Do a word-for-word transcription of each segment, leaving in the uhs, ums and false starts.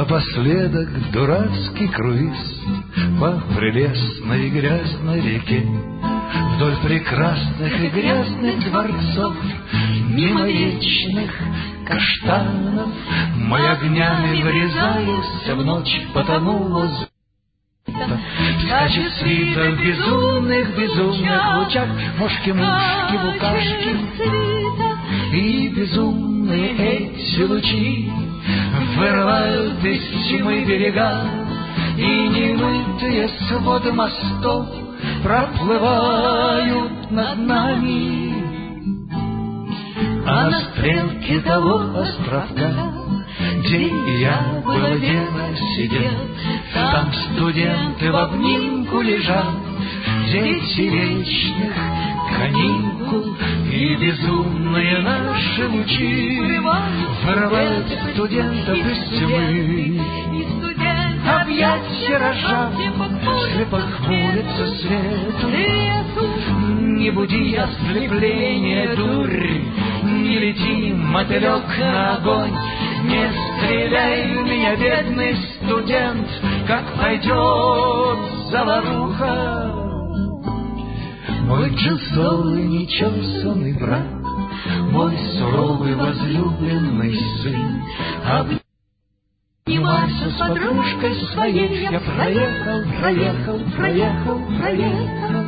Напоследок дурацкий круиз по прелестной грязной реке, вдоль прекрасных и грязных дворцов, мимо вечных каштанов. Мы огнями врезаясь в ночь потонула звезда. Скачет свита в безумных, безумных лучах, мошки-мушки, букашки, и безумные эти лучи вырывают из тьмы берега, и немытые своды мостов проплывают над нами. А на стрелке того островка, где я было дело сидел, там студенты в обнимку лежат, дети вечных каникул, и безумные наши лучи вырывают студентов из тьмы. Объятья рожат, слепо хмурится свету, не буди ослепление, дурь, не лети, мотылек, на огонь. Не стреляй в меня, бедный студент, как пойдет заваруха. Мой джинсовый нечесанный брат, мой суровый возлюбленный сын, обнимался с подружкой своей. Я проехал, проехал, проехал, проехал.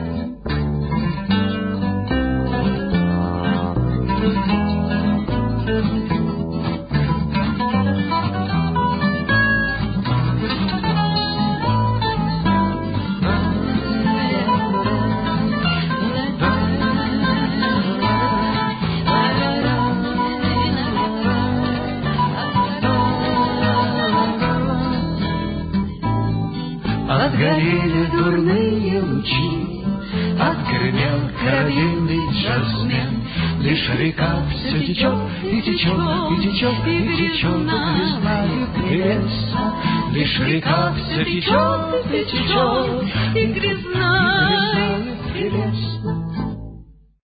Отгорели дурные лучи, отгремел корабельный джазмен. Лишь река все течет и течет, и течет, и течет, грязною прелестно. Лишь река все течет и течет, и грязною прелестно.